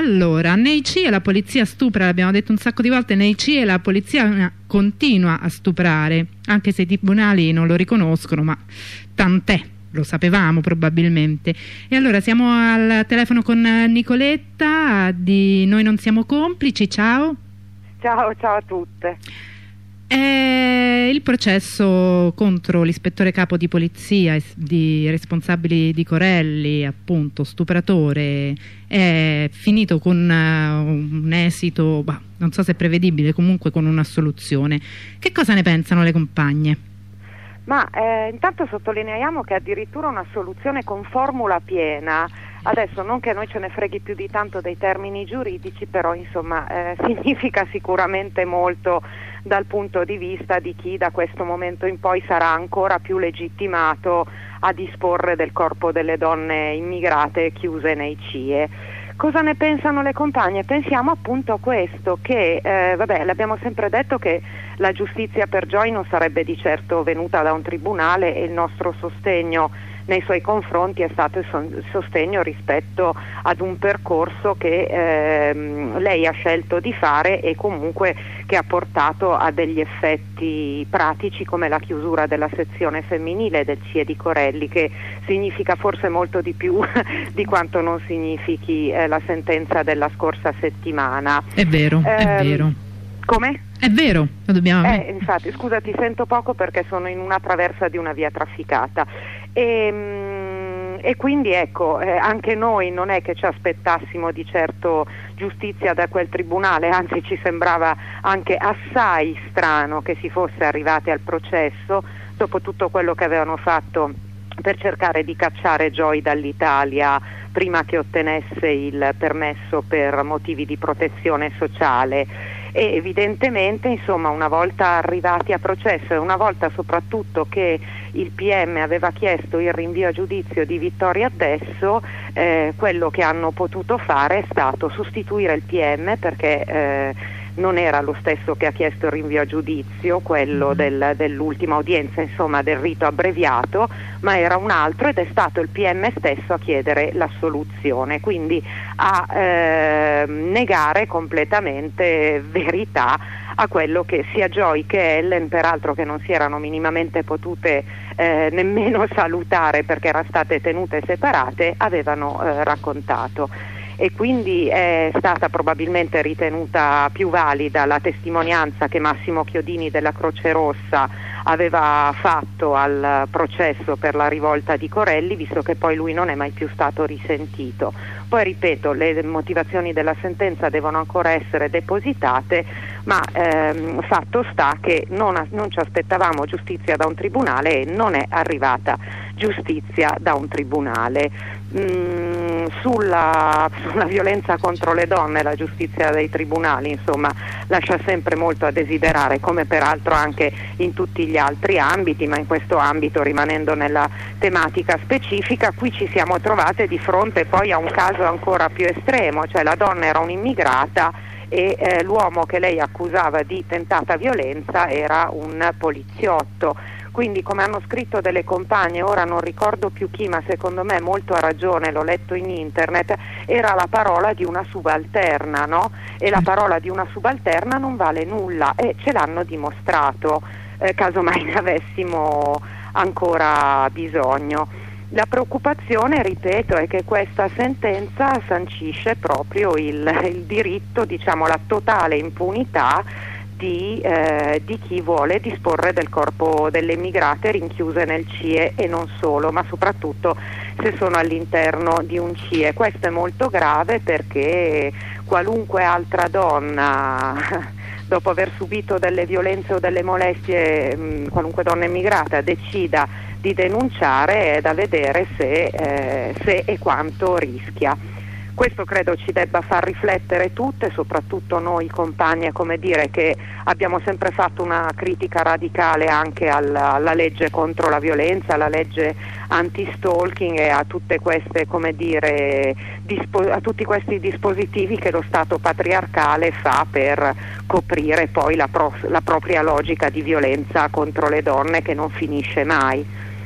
Allora, nei CIE la polizia stupra, l'abbiamo detto un sacco di volte, nei CIE la polizia continua a stuprare, anche se i tribunali non lo riconoscono, ma tant'è, lo sapevamo probabilmente. E allora siamo al telefono con Nicoletta di Noi non siamo complici, ciao. Ciao a tutte. È il processo contro l'ispettore capo di polizia di responsabili di Corelli, appunto stupratore, è finito con un esito, non so se prevedibile, comunque con un'assoluzione. Che cosa ne pensano le compagne? Ma intanto sottolineiamo che addirittura una soluzione con formula piena. Adesso non che noi ce ne freghi più di tanto dei termini giuridici, però insomma significa sicuramente molto dal punto di vista di chi da questo momento in poi sarà ancora più legittimato a disporre del corpo delle donne immigrate chiuse nei CIE. Cosa ne pensano le compagne? Pensiamo appunto a questo, che l'abbiamo sempre detto che la giustizia per Joy non sarebbe di certo venuta da un tribunale, e il nostro sostegno nei suoi confronti è stato il sostegno rispetto ad un percorso che lei ha scelto di fare e comunque che ha portato a degli effetti pratici come la chiusura della sezione femminile del CIE di Corelli, che significa forse molto di più di quanto non significhi la sentenza della scorsa settimana. È vero, è vero. Come? È vero, lo dobbiamo... infatti, scusa, ti sento poco perché sono in una traversa di una via trafficata. E quindi ecco, anche noi non è che ci aspettassimo di certo giustizia da quel tribunale, anzi ci sembrava anche assai strano che si fosse arrivati al processo dopo tutto quello che avevano fatto per cercare di cacciare Joy dall'Italia prima che ottenesse il permesso per motivi di protezione sociale. E evidentemente insomma una volta arrivati a processo e una volta soprattutto che il PM aveva chiesto il rinvio a giudizio di Vittoria Adesso, quello che hanno potuto fare è stato sostituire il PM, perché non era lo stesso che ha chiesto il rinvio a giudizio, quello dell'ultima udienza, insomma del rito abbreviato, ma era un altro, ed è stato il PM stesso a chiedere l'assoluzione, quindi a negare completamente verità a quello che sia Joy che Ellen, peraltro che non si erano minimamente potute nemmeno salutare perché erano state tenute separate, avevano raccontato. E quindi è stata probabilmente ritenuta più valida la testimonianza che Massimo Chiodini della Croce Rossa aveva fatto al processo per la rivolta di Corelli, visto che poi lui non è mai più stato risentito. Poi ripeto, le motivazioni della sentenza devono ancora essere depositate, ma fatto sta che non ci aspettavamo giustizia da un tribunale e non è arrivata giustizia da un tribunale. Sulla violenza contro le donne la giustizia dei tribunali insomma lascia sempre molto a desiderare, come peraltro anche in tutti gli altri ambiti, ma in questo ambito, rimanendo nella tematica specifica, qui ci siamo trovate di fronte poi a un caso ancora più estremo, cioè la donna era un'immigrata e l'uomo che lei accusava di tentata violenza era un poliziotto. Quindi, come hanno scritto delle compagne, ora non ricordo più chi, ma secondo me molto ha ragione, l'ho letto in internet, era la parola di una subalterna, no? E la parola di una subalterna non vale nulla, e ce l'hanno dimostrato, casomai ne avessimo ancora bisogno. La preoccupazione, ripeto, è che questa sentenza sancisce proprio il diritto, diciamo la totale impunità di chi vuole disporre del corpo delle immigrate rinchiuse nel CIE, e non solo, ma soprattutto se sono all'interno di un CIE. Questo è molto grave, perché qualunque altra donna dopo aver subito delle violenze o delle molestie, qualunque donna immigrata decida di denunciare, è da vedere se e quanto rischia. Questo credo ci debba far riflettere tutte, soprattutto noi compagne, come dire, che abbiamo sempre fatto una critica radicale anche alla legge contro la violenza, alla legge anti-stalking e a tutte queste, come dire, a tutti questi dispositivi che lo Stato patriarcale fa per coprire poi la propria logica di violenza contro le donne, che non finisce mai.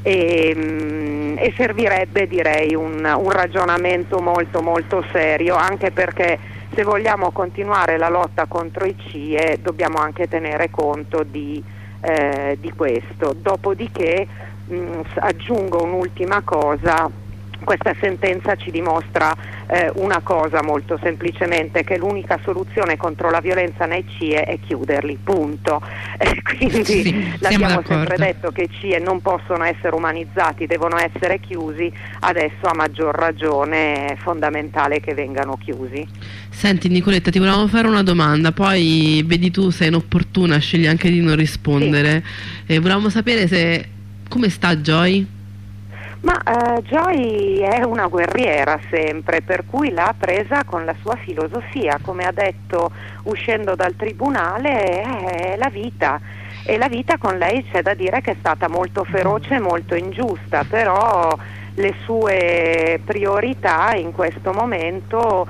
e servirebbe, direi, un ragionamento molto molto serio, anche perché se vogliamo continuare la lotta contro i CIE dobbiamo anche tenere conto di questo. Dopodiché aggiungo un'ultima cosa: questa sentenza ci dimostra una cosa molto semplicemente, che l'unica soluzione contro la violenza nei CIE è chiuderli, punto. Quindi sì, l'abbiamo sempre detto che i CIE non possono essere umanizzati, devono essere chiusi, adesso a maggior ragione è fondamentale che vengano chiusi. Senti Nicoletta, ti volevamo fare una domanda, poi vedi tu se è inopportuna, scegli anche di non rispondere. Sì. Volevamo sapere come sta Joy? Ma Joy è una guerriera sempre, per cui l'ha presa con la sua filosofia, come ha detto uscendo dal tribunale, è la vita. E la vita con lei c'è da dire che è stata molto feroce e molto ingiusta, però le sue priorità in questo momento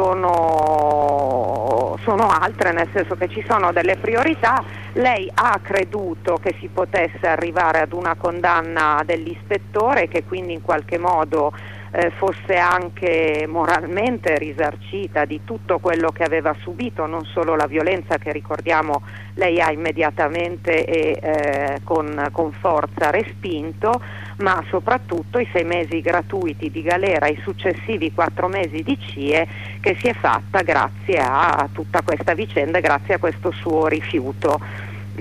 sono altre, nel senso che ci sono delle priorità. Lei ha creduto che si potesse arrivare ad una condanna dell'ispettore, che quindi in qualche modo fosse anche moralmente risarcita di tutto quello che aveva subito, non solo la violenza che, ricordiamo, lei ha immediatamente e con forza respinto, ma soprattutto i 6 mesi gratuiti di galera, i successivi 4 mesi di CIE che si è fatta grazie a tutta questa vicenda e grazie a questo suo rifiuto.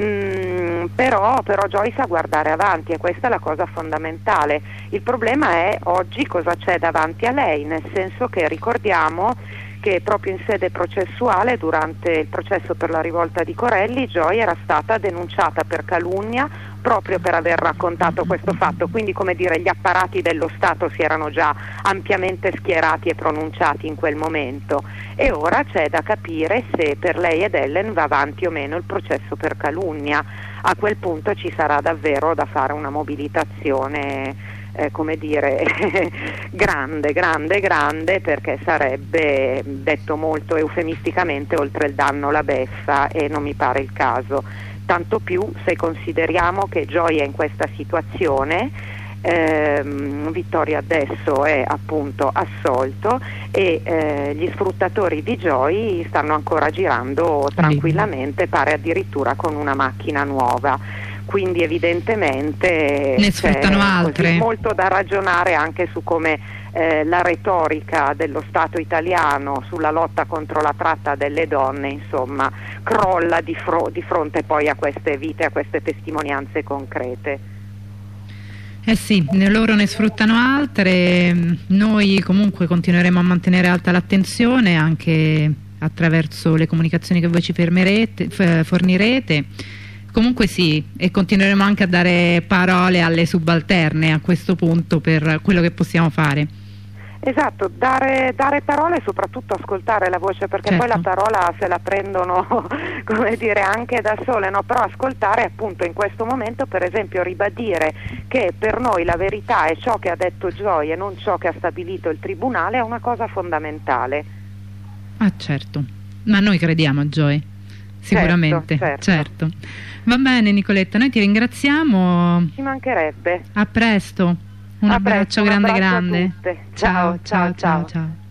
Però Joy sa guardare avanti, e questa è la cosa fondamentale. Il problema è oggi cosa c'è davanti a lei, nel senso che ricordiamo che proprio in sede processuale, durante il processo per la rivolta di Corelli, Joy era stata denunciata per calunnia proprio per aver raccontato questo fatto, quindi, come dire, gli apparati dello Stato si erano già ampiamente schierati e pronunciati in quel momento, e ora c'è da capire se per lei ed Ellen va avanti o meno il processo per calunnia. A quel punto ci sarà davvero da fare una mobilitazione come dire grande, perché sarebbe, detto molto eufemisticamente, oltre il danno la beffa, e non mi pare il caso, tanto più se consideriamo che Joy è in questa situazione. Vittorio adesso è appunto assolto e gli sfruttatori di Joy stanno ancora girando tranquillamente, pare addirittura con una macchina nuova. Quindi evidentemente ne sfruttano altre. Così molto da ragionare anche su come la retorica dello Stato italiano sulla lotta contro la tratta delle donne, insomma, crolla di fronte poi a queste vite, a queste testimonianze concrete. Eh sì, loro ne sfruttano altre, noi comunque continueremo a mantenere alta l'attenzione anche attraverso le comunicazioni che voi ci fornirete. Comunque sì, e continueremo anche a dare parole alle subalterne a questo punto per quello che possiamo fare. Esatto, dare parole e soprattutto ascoltare la voce, perché certo. Poi la parola se la prendono come dire anche da sole, no? Però ascoltare appunto in questo momento, per esempio, ribadire che per noi la verità è ciò che ha detto Joy e non ciò che ha stabilito il tribunale è una cosa fondamentale. Ah certo, ma noi crediamo a Joy, sicuramente, certo. Va bene Nicoletta, noi ti ringraziamo. Ci mancherebbe. A presto. Un abbraccio grande. A tutte. Ciao.